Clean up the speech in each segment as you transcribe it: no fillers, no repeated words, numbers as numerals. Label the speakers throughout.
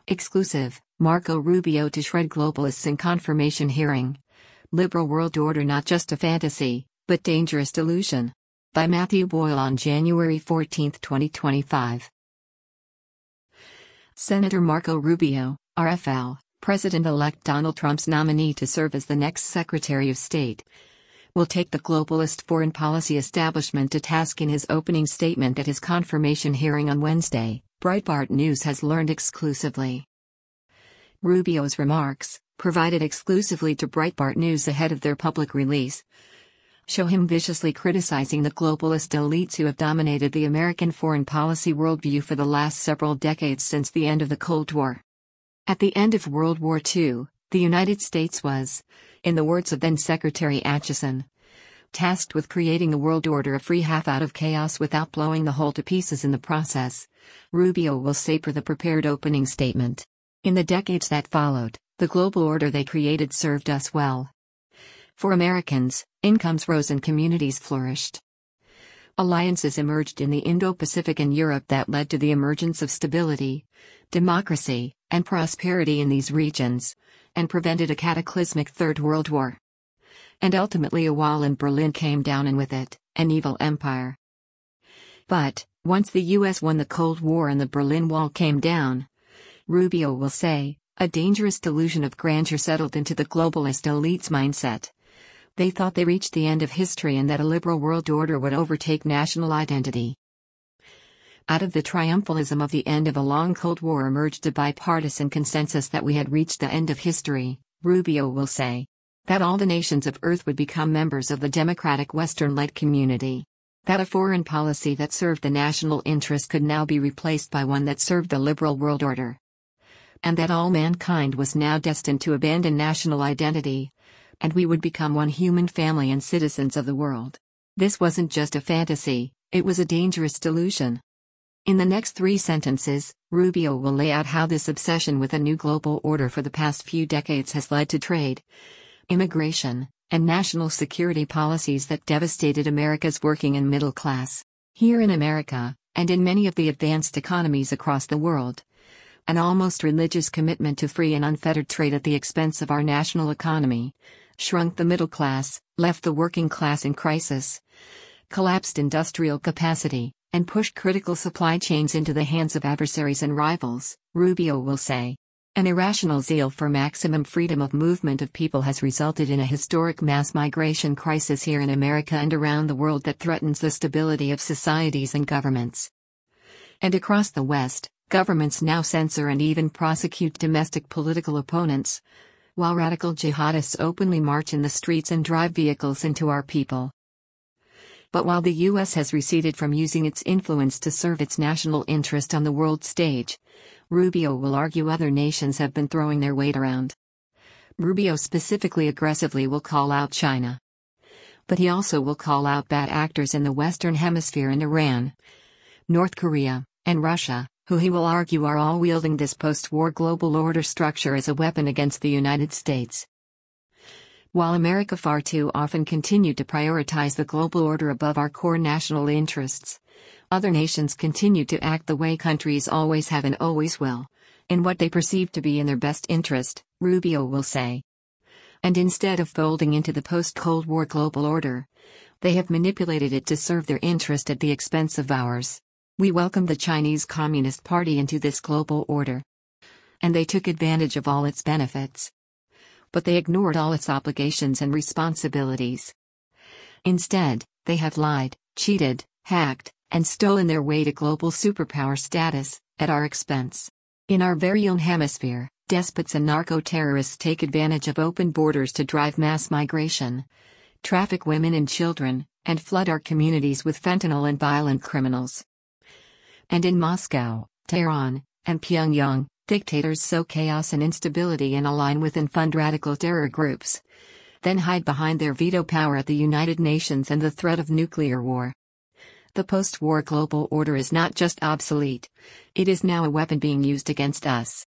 Speaker 1: Exclusive, Marco Rubio to shred globalists in confirmation hearing. Liberal world order not just a fantasy, but dangerous delusion. By Matthew Boyle on January 14, 2025. Senator Marco Rubio, RFL, President-elect Donald Trump's nominee to serve as the next Secretary of State, will take the globalist foreign policy establishment to task in his opening statement at his confirmation hearing on Wednesday, Breitbart News has learned exclusively. Rubio's remarks, provided exclusively to Breitbart News ahead of their public release, show him viciously criticizing the globalist elites who have dominated the American foreign policy worldview for the last several decades since the end of the Cold War. At the end of World War II, the United States was, in the words of then-Secretary Acheson, tasked with creating a world order, a free half out of chaos without blowing the whole to pieces in the process, Rubio will say per the prepared opening statement. In the decades that followed, the global order they created served us well. For Americans, incomes rose and communities flourished. Alliances emerged in the Indo-Pacific and Europe that led to the emergence of stability, democracy, and prosperity in these regions, and prevented a cataclysmic Third World War. And ultimately a wall in Berlin came down, and with it, an evil empire. But, once the US won the Cold War and the Berlin Wall came down, Rubio will say, a dangerous delusion of grandeur settled into the globalist elite's mindset. They thought they reached the end of history and that a liberal world order would overtake national identity. Out of the triumphalism of the end of a long Cold War emerged a bipartisan consensus that we had reached the end of history, Rubio will say. That all the nations of Earth would become members of the democratic Western-led community. That a foreign policy that served the national interest could now be replaced by one that served the liberal world order. And that all mankind was now destined to abandon national identity, and we would become one human family and citizens of the world. This wasn't just a fantasy, it was a dangerous delusion. In the next 3 sentences, Rubio will lay out how this obsession with a new global order for the past few decades has led to trade, immigration, and national security policies that devastated America's working and middle class. Here in America, and in many of the advanced economies across the world, an almost religious commitment to free and unfettered trade at the expense of our national economy shrunk the middle class, left the working class in crisis, collapsed industrial capacity, and pushed critical supply chains into the hands of adversaries and rivals, Rubio will say. An irrational zeal for maximum freedom of movement of people has resulted in a historic mass migration crisis here in America and around the world that threatens the stability of societies and governments. And across the West, governments now censor and even prosecute domestic political opponents, while radical jihadists openly march in the streets and drive vehicles into our people. But while the US has receded from using its influence to serve its national interest on the world stage, Rubio will argue other nations have been throwing their weight around. Rubio specifically aggressively will call out China. But he also will call out bad actors in the Western Hemisphere and Iran, North Korea, and Russia, who he will argue are all wielding this post-war global order structure as a weapon against the United States. While America far too often continued to prioritize the global order above our core national interests, other nations continued to act the way countries always have and always will, in what they perceive to be in their best interest, Rubio will say. And instead of folding into the post-Cold War global order, they have manipulated it to serve their interest at the expense of ours. We welcomed the Chinese Communist Party into this global order. And they took advantage of all its benefits. But they ignored all its obligations and responsibilities. Instead, they have lied, cheated, hacked, and stolen their way to global superpower status, at our expense. In our very own hemisphere, despots and narco-terrorists take advantage of open borders to drive mass migration, traffic women and children, and flood our communities with fentanyl and violent criminals. And in Moscow, Tehran, and Pyongyang, dictators sow chaos and instability and align with and fund radical terror groups, then hide behind their veto power at the United Nations and the threat of nuclear war. The post-war global order is not just obsolete, it is now a weapon being used against us.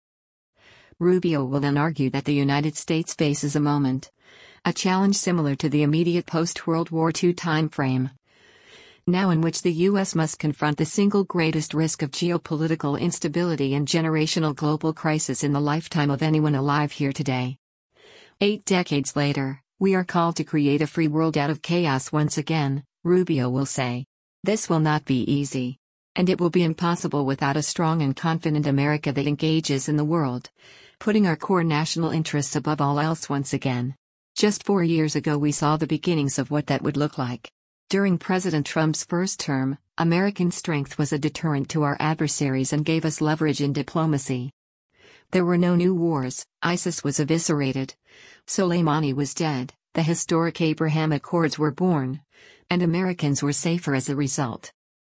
Speaker 1: Rubio will then argue that the United States faces a challenge similar to the immediate post-World War II time frame. now in which the U.S. must confront the single greatest risk of geopolitical instability and generational global crisis in the lifetime of anyone alive here today. 8 decades later, we are called to create a free world out of chaos once again, Rubio will say. This will not be easy. And it will be impossible without a strong and confident America that engages in the world, putting our core national interests above all else once again. Just 4 years ago we saw the beginnings of what that would look like. During President Trump's first term, American strength was a deterrent to our adversaries and gave us leverage in diplomacy. There were no new wars, ISIS was eviscerated, Soleimani was dead, the historic Abraham Accords were born, and Americans were safer as a result.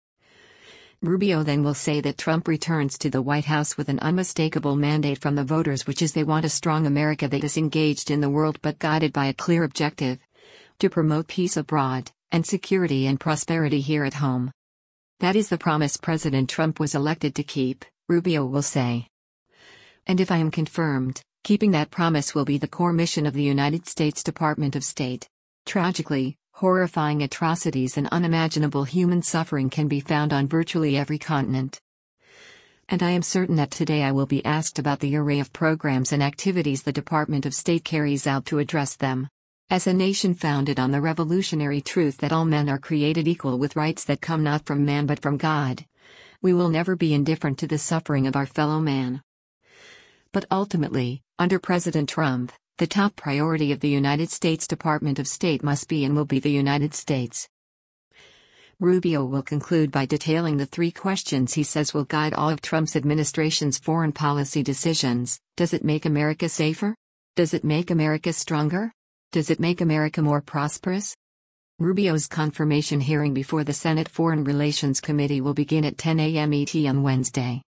Speaker 1: Rubio then will say that Trump returns to the White House with an unmistakable mandate from the voters, which is they want a strong America that is engaged in the world but guided by a clear objective: to promote peace abroad, and security and prosperity here at home. That is the promise President Trump was elected to keep, Rubio will say. And if I am confirmed, keeping that promise will be the core mission of the United States Department of State. Tragically, horrifying atrocities and unimaginable human suffering can be found on virtually every continent. And I am certain that today I will be asked about the array of programs and activities the Department of State carries out to address them. As a nation founded on the revolutionary truth that all men are created equal with rights that come not from man but from God, we will never be indifferent to the suffering of our fellow man. But ultimately, under President Trump, the top priority of the United States Department of State must be and will be the United States. Rubio will conclude by detailing the 3 questions he says will guide all of Trump's administration's foreign policy decisions. Does it make America safer? Does it make America stronger? Does it make America more prosperous? Rubio's confirmation hearing before the Senate Foreign Relations Committee will begin at 10 a.m. ET on Wednesday.